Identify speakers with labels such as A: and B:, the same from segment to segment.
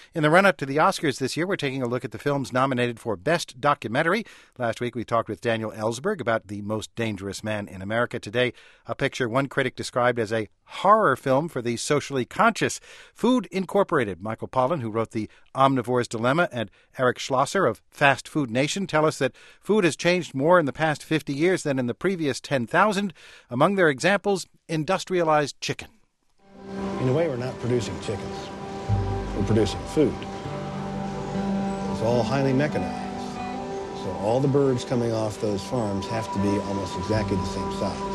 A: In the run-up to the Oscars this year, we're taking a look at the films nominated for Best Documentary. Last week, we talked with Daniel Ellsberg about The Most Dangerous Man in America. Today, a picture one critic described as a horror film for the socially conscious. Food Incorporated. Michael Pollan, who wrote The Omnivore's Dilemma, and Eric Schlosser of Fast Food Nation tell us that food has changed more in the past 50 years than in the previous 10,000. Among their examples, industrialized chicken.
B: In a way, we're not producing chickens. We're producing food. It's all highly mechanized. So all the birds coming off those farms have to be almost exactly the same size.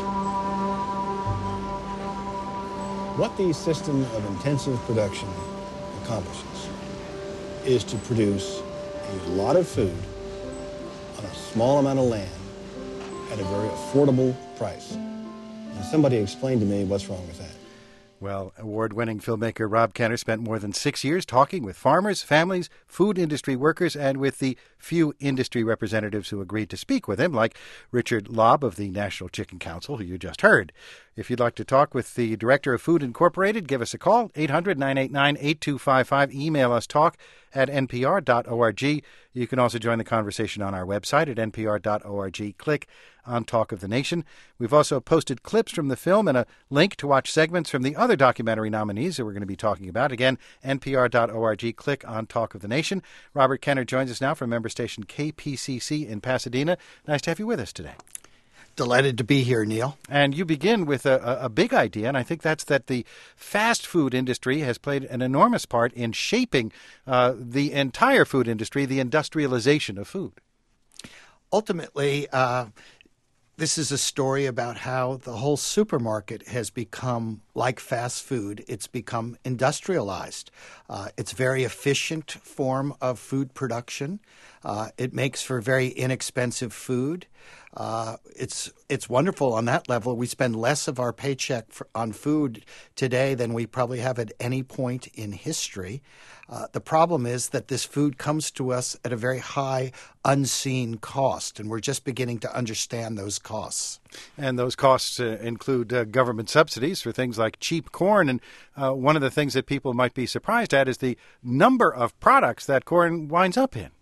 B: What the system of intensive production accomplishes is to produce a lot of food on a small amount of land at a very affordable price. And somebody explained to me what's wrong with that.
A: Well, award-winning filmmaker Rob Kenner spent more than 6 years talking with farmers, families, food industry workers, and with the few industry representatives who agreed to speak with him, like Richard Lobb of the National Chicken Council, who you just heard. If you'd like to talk with the director of Food Incorporated, give us a call, 800-989-8255. Email us talk@npr.org. You can also join the conversation on our website at npr.org. Click on Talk of the Nation. We've also posted clips from the film and a link to watch segments from the other documentary nominees that we're going to be talking about. Again, npr.org. Click on Talk of the Nation. Robert Kenner joins us now from member station KPCC in Pasadena. Nice to have you with us today.
C: Delighted to be here, Neil.
A: And you begin with a big idea, and I think that's that the fast food industry has played an enormous part in shaping the entire food industry, the industrialization of food.
C: Ultimately, this is a story about how the whole supermarket has become like fast food. It's become industrialized. It's a very efficient form of food production. It makes for very inexpensive food. It's wonderful on that level. We spend less of our paycheck on food today than we probably have at any point in history. The problem is that this food comes to us at a very high, unseen cost, and we're just beginning to understand those costs.
A: And those costs include government subsidies for things like cheap corn. And one of the things that people might be surprised at is the number of products that corn winds up in.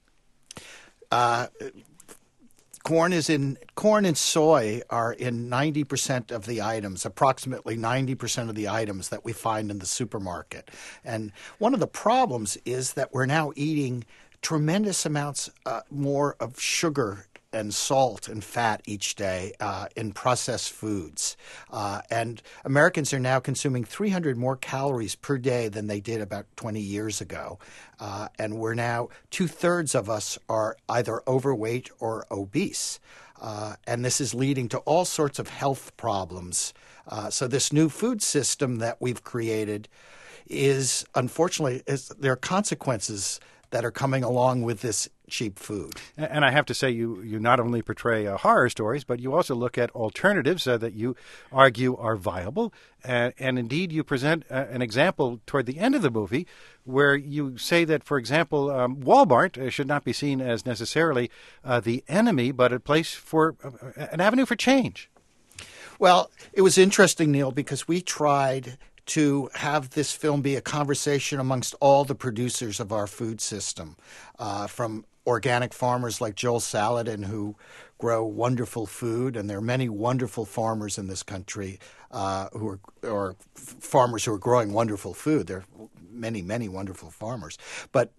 C: Corn and soy are in 90% of the items, approximately 90% of the items that we find in the supermarket. And one of the problems is that we're now eating tremendous amounts more of sugar and salt and fat each day in processed foods. And Americans are now consuming 300 more calories per day than they did about 20 years ago. And we're now, 2/3 of us are either overweight or obese. And this is leading to all sorts of health problems. So this new food system that we've created is, unfortunately, there are consequences that are coming along with this cheap food.
A: And I have to say, you not only portray horror stories, but you also look at alternatives that you argue are viable. And indeed, you present an example toward the end of the movie where you say that, for example, Walmart should not be seen as necessarily the enemy, but a place for an avenue for change.
C: Well, it was interesting, Neil, because we tried to have this film be a conversation amongst all the producers of our food system, from organic farmers like Joel Salatin, who grow wonderful food, and there are many wonderful farmers in this country who are farmers who are growing wonderful food. There are many, many wonderful farmers. But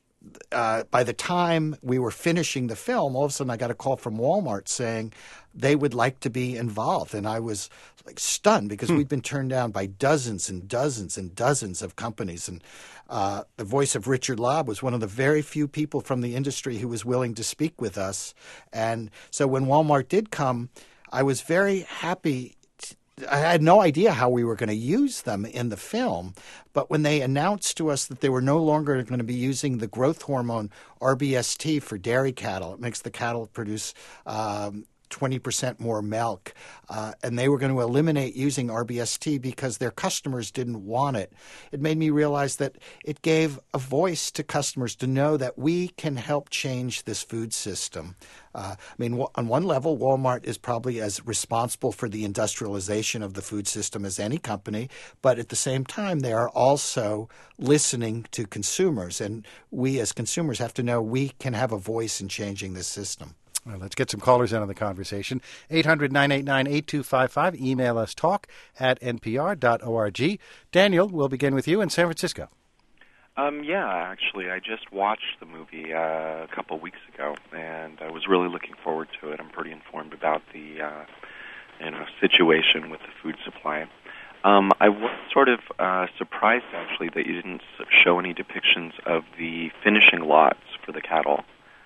C: by the time we were finishing the film, all of a sudden I got a call from Walmart saying they would like to be involved. And I was like stunned because we'd been turned down by dozens and dozens and dozens of companies. And the voice of Richard Lobb was one of the very few people from the industry who was willing to speak with us. And so when Walmart did come, I was very happy. I had no idea how we were going to use them in the film, but when they announced to us that they were no longer going to be using the growth hormone RBST for dairy cattle, it makes the cattle produce 20% more milk, and they were going to eliminate using RBST because their customers didn't want it. It made me realize that it gave a voice to customers to know that we can help change this food system. On one level, Walmart is probably as responsible for the industrialization of the food system as any company, but at the same time, they are also listening to consumers, and we as consumers have to know we can have a voice in changing this system.
A: Well, let's get some callers in on the conversation. 800-989-8255. Email us talk@npr.org. Daniel, we'll begin with you in San Francisco.
D: Actually, I just watched the movie a couple of weeks ago, and I was really looking forward to it. I'm pretty informed about the situation with the food supply. I was sort of surprised, actually, that you didn't show any depictions of the finishing lots for the cattle,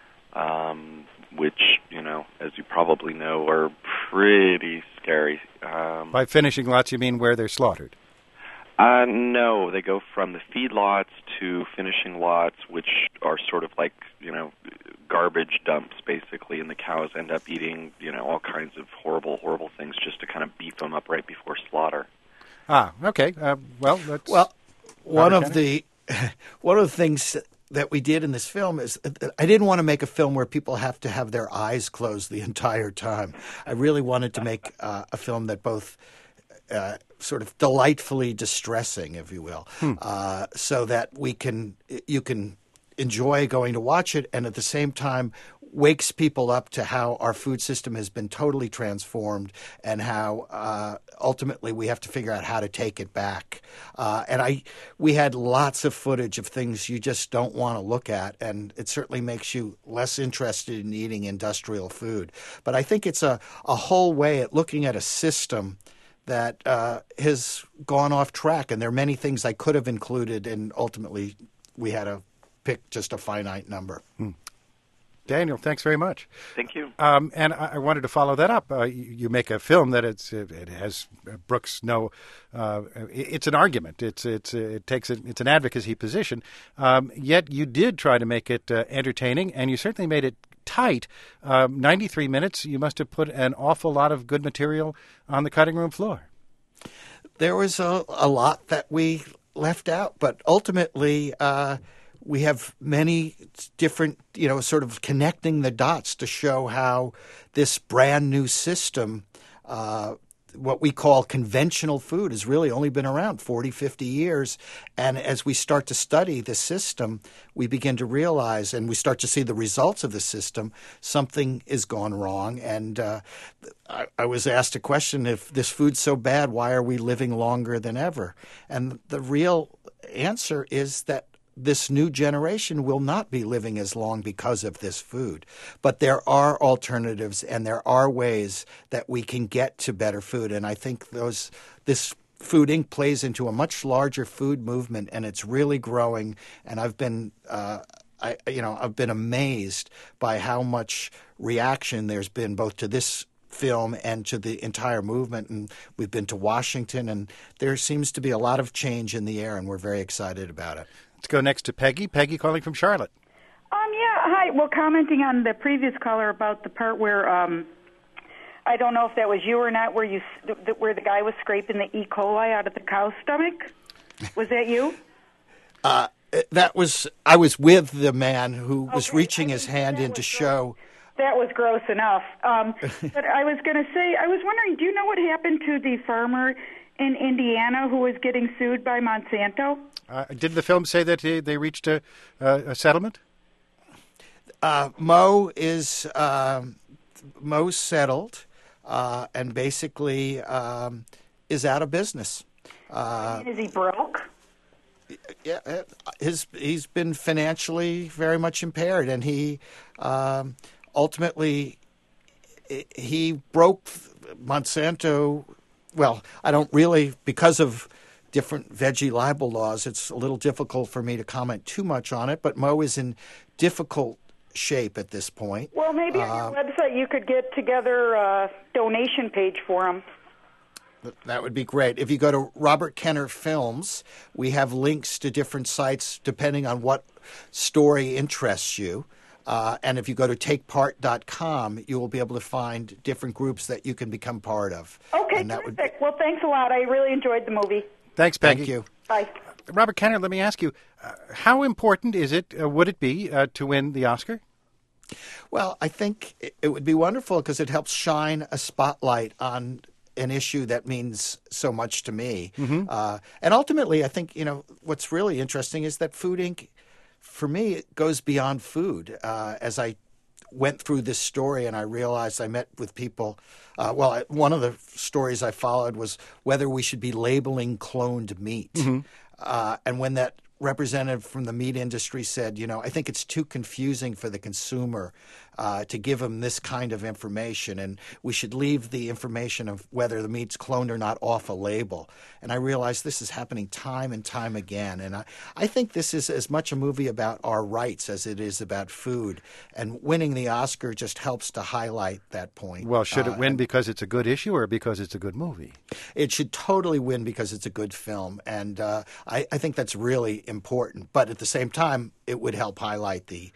D: which, as you probably know, are pretty scary.
A: By finishing lots, you mean where they're slaughtered?
D: No, they go from the feedlots to finishing lots, which are sort of like, garbage dumps, basically, and the cows end up eating, all kinds of horrible, horrible things just to kind of beef them up right before slaughter.
A: Okay.
C: One of the things that we did in this film is I didn't want to make a film where people have to have their eyes closed the entire time. I really wanted to make a film that both sort of delightfully distressing, if you will, so that you can enjoy going to watch it, and at the same time wakes people up to how our food system has been totally transformed and how ultimately we have to figure out how to take it back. We had lots of footage of things you just don't want to look at, and it certainly makes you less interested in eating industrial food. But I think it's a whole way at looking at a system that has gone off track, and there are many things I could have included, and ultimately we had to pick just a finite number.
A: Daniel, thanks very much.
D: Thank you.
A: And I wanted to follow that up. You make a film that it has Brooks it's an argument. It's an advocacy position. Yet you did try to make it entertaining, and you certainly made it tight. 93 minutes. You must have put an awful lot of good material on the cutting room floor.
C: There was a lot that we left out, but ultimately we have many different, sort of connecting the dots to show how this brand new system, what we call conventional food, has really only been around 40, 50 years. And as we start to study the system, we begin to realize, and we start to see the results of the system, something is gone wrong. And I was asked a question, if this food's so bad, why are we living longer than ever? And the real answer is that this new generation will not be living as long because of this food. But there are alternatives, and there are ways that we can get to better food. And I think this Food Inc. plays into a much larger food movement, and it's really growing. And I've been I've been amazed by how much reaction there's been both to this film and to the entire movement. And we've been to Washington, and there seems to be a lot of change in the air, and we're very excited about it.
A: Let's go next to Peggy. Peggy calling from Charlotte.
E: Hi. Well, commenting on the previous caller about the part where I don't know if that was you or not, where the guy was scraping the E. coli out of the cow's stomach. Was that you?
C: I was with the man who was reaching his hand in to show.
E: That was gross enough. But I was going to say, I was wondering, do you know what happened to the farmer in Indiana who was getting sued by Monsanto?
A: Did the film say that they reached a settlement?
C: Mo's settled and basically is out of business.
E: Is he broke?
C: Yeah, he's been financially very much impaired, and he ultimately he broke Monsanto. Well, I don't really, because of different veggie libel laws, it's a little difficult for me to comment too much on it, but Mo is in difficult shape at this point.
E: Well, maybe on your website you could get together a donation page for him.
C: That would be great. If you go to Robert Kenner Films, we have links to different sites depending on what story interests you. And if you go to takepart.com, you will be able to find different groups that you can become part of.
E: Okay,
C: and that
E: terrific. Well, thanks a lot. I really enjoyed the movie.
A: Thanks, Peggy.
C: Thank you.
E: Bye.
A: Robert Kenner, let me ask you, how important is it, would it be, to win the Oscar?
C: Well, I think it would be wonderful because it helps shine a spotlight on an issue that means so much to me. And ultimately, I think, what's really interesting is that Food Inc., for me, it goes beyond food. As I went through this story and I realized I met with people, one of the stories I followed was whether we should be labeling cloned meat. And when that representative from the meat industry said, I think it's too confusing for the consumer to give them this kind of information, and we should leave the information of whether the meat's cloned or not off a label. And I realized this is happening time and time again. And I think this is as much a movie about our rights as it is about food. And winning the Oscar just helps to highlight that point.
A: Well, should it win because it's a good issue or because it's a good movie?
C: It should totally win because it's a good film. And I think that's really important. But at the same time, it would help highlight the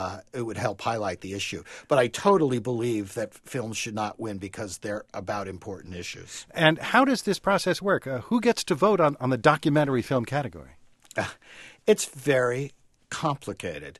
C: issue. But I totally believe that films should not win because they're about important issues.
A: And how does this process work? Who gets to vote on the documentary film category?
C: It's very complicated.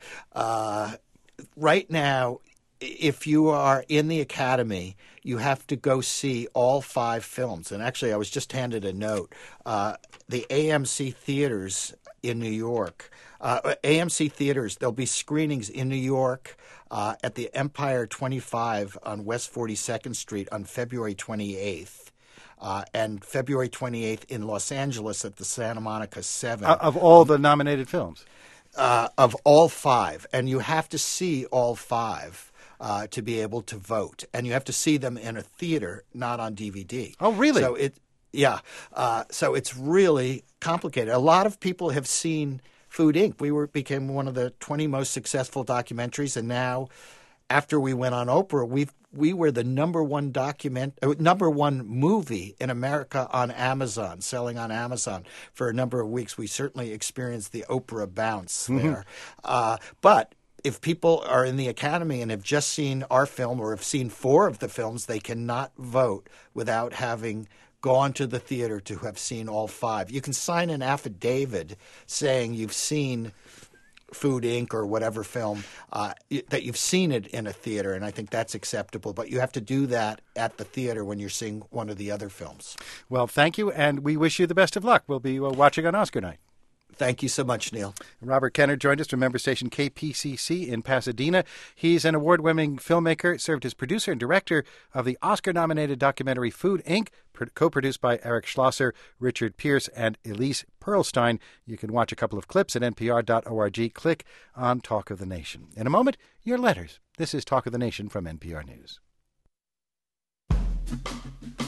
C: Right now, if you are in the Academy, you have to go see all 5 films. And actually, I was just handed a note. The AMC theaters in New York, AMC theaters, there'll be screenings in New York at the Empire 25 on West 42nd Street on February 28th. And February 28th in Los Angeles at the Santa Monica 7.
A: Of all the nominated films?
C: Of all 5. And you have to see all 5 to be able to vote. And you have to see them in a theater, not on DVD.
A: Oh, really?
C: So it's really complicated. A lot of people have seen Food Inc. We became one of the 20 most successful documentaries, and now, after we went on Oprah, we were the number one movie in America on Amazon, selling on Amazon for a number of weeks. We certainly experienced the Oprah bounce there. But if people are in the Academy and have just seen our film or have seen 4 of the films, they cannot vote without having gone to the theater to have seen all 5. You can sign an affidavit saying you've seen Food Inc. or whatever film, that you've seen it in a theater, and I think that's acceptable. But you have to do that at the theater when you're seeing one of the other films.
A: Well, thank you, and we wish you the best of luck. We'll be watching on Oscar night.
C: Thank you so much, Neil.
A: Robert Kenner joined us from member station KPCC in Pasadena. He's an award-winning filmmaker, served as producer and director of the Oscar-nominated documentary Food Inc., co-produced by Eric Schlosser, Richard Pierce, and Elise Pearlstein. You can watch a couple of clips at npr.org. Click on Talk of the Nation. In a moment, your letters. This is Talk of the Nation from NPR News.